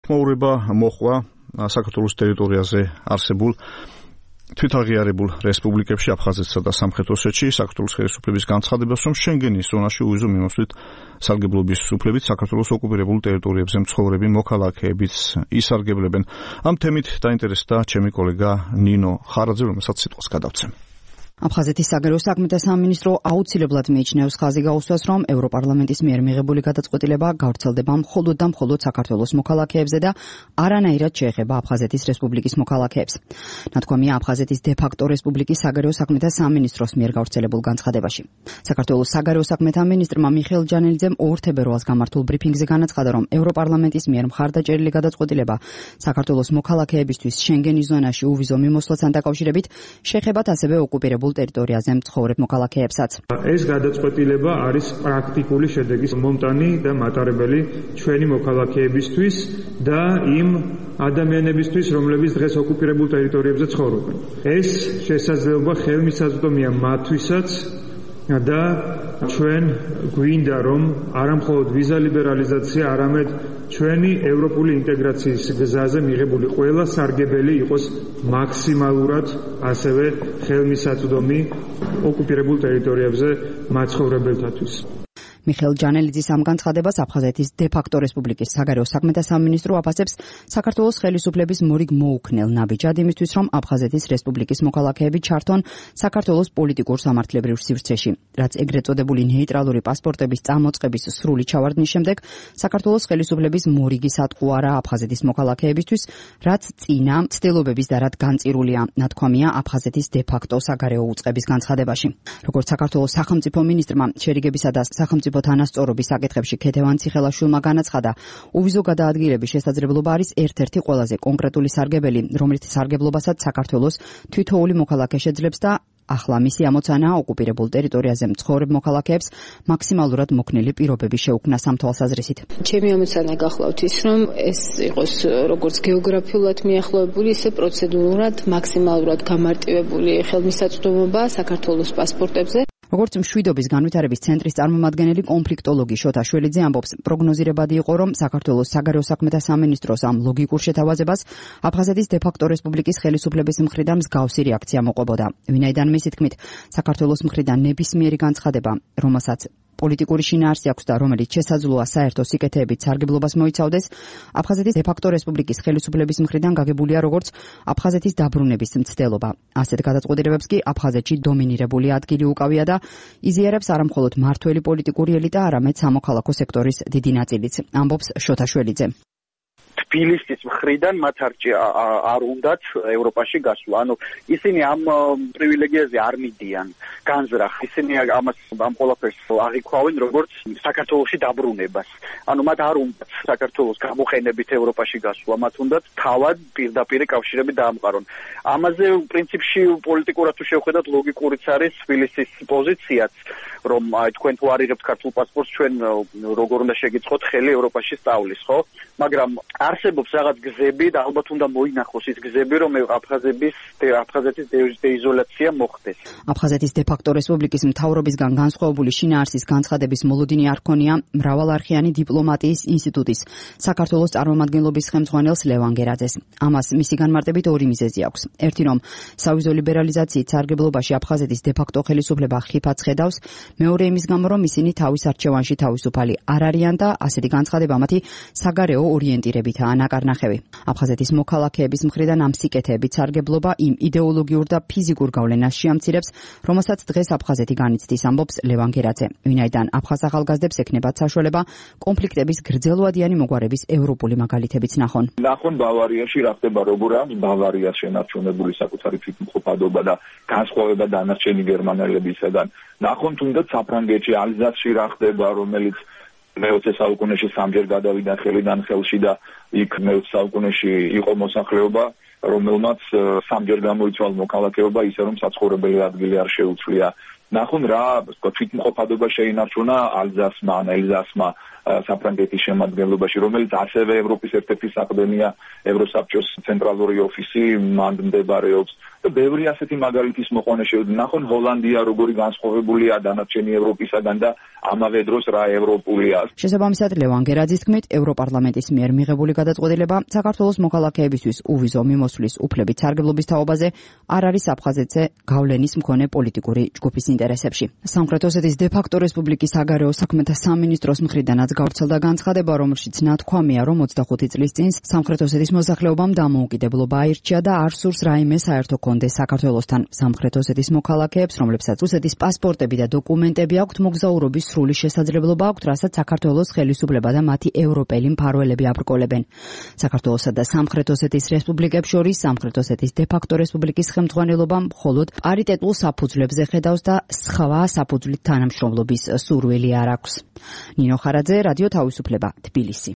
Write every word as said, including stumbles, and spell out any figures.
მოურება მოხვა საქართველოს ტერიტორიაზე არსებულ თვითაღიარებულ რესპუბლიკებში აფხაზეთსა და სამხრეთ ოსეთში საქართველოს ხელისუფლების განცხადებას, რომ შენგენის ზონაში უვიზო მიმოსვლით სარგებლობის უფლებით საქართველოს ოკუპირებულ ტერიტორიებზე მცხოვრები მოქალაქეებიც ისარგებლებენ. ამ თემით დაინტერესდა ჩემი კოლეგა ნინო ხარაძე, რომელსაც სიტყვას გადავცემ. აფხაზეთის საგარეო საქმეთა სამინისტრო აუცილებლად მიიჩნევს ხაზი გაუსვას, რომ ევროპარლამენტის მიერ მიღებული გადაწყვეტილება გავრცელდება მხოლოდ და მხოლოდ საქართველოს მოქალაქეებზე და არანაირად შეეხება აფხაზეთის რესპუბლიკის მოქალაქეებს. ნათქვამია აფხაზეთის დე-ფაქტო რესპუბლიკის საგარეო საქმეთა სამინისტროს მიერ გავრცელებულ განცხადებაში. საქართველოს საგარეო საქმეთა მინისტრმა მიხეილ ჯანელიძემ ორ თებერვალს გამართულ ბრიფინგზე განაცხადა, რომ ევროპარლამენტის მიერ მხარდაჭერილი გადაწყვეტილება საქართველოს მოქალაქეებისთვის შენგენის ზონაში უვიზო მიმოსვლასთან დაკავშირებით შეეხებათ ასევე ოკუპირებულ ტერიტორიაზე მცხოვრებ მოქალაქეებსაც. ეს გადაწყვეტილება არის პრაქტიკული შედეგის მომტანი და მატარებელი ჩვენი მოქალაქეებისთვის და იმ ადამიანებისთვის, რომლებიც დღეს ოკუპირებულ ტერიტორიებზე ცხოვრობენ. ეს შესაძლებლობა ხელმისაწვდომია მათთვისაც და ჩვენ გვინდა, რომ არამხოლოდ ვიზა ლიბერალიზაცია, არამედ ჩვენი ევროპული ინტეგრაციის გზაზე მიღებული ყველა სარგებელი იყოს მაქსიმალურად ასევე ხელმისაწვდომი ოკუპირებულ ტერიტორიებზე მაცხოვრებელთათვის. მიხეილ ჯანელიძის ამ განცხადებას აფხაზეთის დე-ფაქტო რესპუბლიკის საგარეო საქმეთა სამინისტრო აფასებს საქართველოს ხელისუფლების მორიგ მოუქნელ ნაბიჯად იმისთვის, რომ აფხაზეთის რესპუბლიკის მოქალაქეები ჩართონ საქართველოს პოლიტიკურ სამართლებრივ სივრცეში, რაც ეგრეთ წოდებული ნეიტრალური პასპორტების წამოწყების სრული ჩავარდნის შემდეგ საქართველოს ხელისუფლების მორიგი სატყუარა აფხაზეთის მოქალაქეებისთვის, რაც წინა ცდილობების და რაც განწირულია, ნათქვამია აფხაზეთის დე-ფაქტო საგარეო უწყების განცხადებაში. როგორც საქართველოს სახელმწიფო მინისტრმა შერიგებისა და სახელმწიფო თანასწორობის საკითხებში ქეთევან ციხელაშვილმა განაცხადა, უვიზო გადაადგილების შესაძლებლობა არის ერთ-ერთი ყველაზე კონკრეტული სარგებელი, რომელიც სარგებლობასაც საქართველოს თითოეული მოქალაქე შეძლებს და ახლა მისი ამოცანაა ოკუპირებულ ტერიტორიაზე მცხოვრებ მოქალაქეებს მაქსიმალურად მოქნილი პირობები შეუქმნას ამ თვალსაზრისით. ჩემი ამოცანა გახლავთ ის, რომ ეს იყოს როგორც გეოგრაფიულად მიახლოებული, ისე პროცედურულად მაქსიმალურად გამარტივებული ხელმისაწვდომობა საქართველოს პასპორტებზე. როგორც მშვიდობის განვითარების ცენტრის წარმომადგენელი კონფლიქტოლოგი შოთა შველიძე ამბობს, პროგნოზირებადი იყო, რომ საქართველოს საგარეო საქმეთა სამინისტროს ამ ლოგიკურ შეთავაზებას აფხაზეთის დე-ფაქტო რესპუბლიკის ხელისუფლების მხრიდან მსგავსი რეაქცია მოყვებოდა. ვინაიდან მისი თქმით, საქართველოს მხრიდან ნებისმიერი განცხადება, რომელსაც პოლიტიკური შინაარსი აქვს და რომელიც შესაძლოა საერთო სიკეთეებით სარგებლობას მოიცავდეს, აფხაზეთის დე-ფაქტო რესპუბლიკის ხელისუფლების მხრიდან გაგებულია როგორც აფხაზეთის დაბრუნების მცდელობა. ასეთ გადაწყვეტილებებს კი აფხაზეთში დომინირებული ადგილი უკავია და იზიარებს არამხოლოდ მართველი პოლიტიკური ელიტა, არამედ სამოქალაქო სექტორის დიდი ნაწილიც, ამბობს შოთა შველიძე. თბილისის მხრიდან მათ არ უნდათ ევროპაში გასვლა. ანუ ისინი ამ პრივილეგიაზე არ მიდიან განზრახ. ისინი ამას ამ ყველაფერს აღიქვავენ როგორც საქართველოში დაბრუნებას. ანუ მათ არ უნდათ საქართველოს გამოყენებით ევროპაში გასვლა, მათ უნდათ თავად პირდაპირ კავშირები დაამყარონ. ამაზე პრინციპში პოლიტიკურად თუ შევხედათ, ლოგიკურიც არის თბილისის პოზიციაც, რომ აი თქვენ თუ არიღებთ ქართულ პასპორტს, ჩვენ როგორ უნდა შეგიწყოთ ხელი ევროპაში სწავლის, ხო? მაგრამ არსებობს რაღაც გზები და ალბათ უნდა მოინახოს ის გზები, რომ აფხაზების აფხაზეთის დეიზოლაცია მოხდეს. აფხაზეთის დე-ფაქტო რესპუბლიკის მთავრობისგან განსხვავებული შინაარსის განცხადების მოლოდინი არ ქონია მრავალარხიანი დიპლომატიის ინსტიტუტის საქართველოს წარმომადგენლობის ხელმძღვანელს ლევან გერაძეს. ამას მისი განმარტებით ორი მიზეზი აქვს. ერთი, რომ სავიზო ლიბერალიზაციით სარგებლობაში აფხაზეთის დე-ფაქტო ხელისუფლება ხიფათს ხედავს, მეორე იმის გამო, რომ ისინი თავის არჩევანში თავისუფალი არ არიან და ასეთი განცხადება მათი საგარეო ორიენტირებითაა ნაკარნახევი. აფხაზეთის მოქალაქეების მხრიდან ამ სიკეთეებით სარგებლობა იმ იდეოლოგიურ და ფიზიკურ გავლენას შეამცირებს, რომელსაც დღეს აფხაზეთი განიცდის, ამბობს ლევან გერაძე. ვინაიდან აფხაზ ახალგაზრდებს ექნებათ საშუალება კონფლიქტების გრძელვადიანი მოგვარების ევროპული მაგალითებიც ნახონ. ნახონ ბავარიაში რა ხდება, როგორ არის ბავარიას შენარჩუნებული საკუთარი თვითმყოფადობა და განსხვავება დანარჩენი გერმანელებისგან. ნახონ თუნდაც საფრანგეთში ალზასში რა ხდება, რომელიც მეოცე საუკუნეში სამჯერ გადავიდა ხელიდან ხელში და იქ მეოცე საუკუნეში იყო მოსახლეობა, რომელმაც სამჯერ გამოიცვალა მოქალაქეობა, ისე რომ საცხოვრებელი ადგილი არ შეუცვლია. ნახონ რა თვითმყოფადობა შეინარჩუნა ალზასმა, ელზასმა საფრანგეთის შემადგენლობაში, რომელიც ასევე ევროპის ერთ-ერთი საყრდენია, ევროსაბჭოს ცენტრალური ოფისი მანდ მდებარეობს. და ბევრი ასეთი მაგალითის მოყვანა შეუძლია. ნახონ ჰოლანდია როგორი განსხვავებულია დანარჩენი ევროპისაგან და ამავე დროს რა ევროპულია. შესაბამისად, ლევან გერაძის თქმით, ევროპარლამენტის მიერ მიღებული გადაწყვეტილება საქართველოს მოქალაქეებისთვის უვიზო მიმოსვლის უფლებით სარგებლობის თაობაზე არ არის აფხაზეთზე გავლენის მქონე პოლიტიკური ჯგუფის ინტერესებში. სამხრეთ ოსეთის დე-ფაქტო რესპუბლიკის საგარეო საქმეთა სამინისტროს მხრიდანაც გავრცელდა განცხადება, რომელშიც ნათქვამია, რომ ოცდახუთი წლის წინ სამხრეთ ოსეთის მოსახლეობამ დამოუკიდებლობა აირჩია და არ სურს რაიმე საერთო კონდეს საქართველოსთან. სამხრეთ ოსეთის მოქალაქეებს, რომლებსაც რუსეთის პასპორტები და დოკუმენტები აქვთ, მოგზაურობის სრული შესაძლებლობა აქვთ, რასაც საქართველოს ხელისუფლება და მათი ევროპელი მფარველები აბრკოლებენ. საქართველოსა და სამხრეთ ოსეთის რესპუბლიკებს შორის სამხრეთ ოსეთის დე-ფაქტო რესპუბლიკის ხელმძღვანელობა მხოლოდ პარიტეტულ საფუძვლებზე ხედავს და სხვა საფუძვლით თანამშრომლობის სურვილი არ აქვს. ნინო ხარაძე, რადიო თავისუფლება, თბილისი.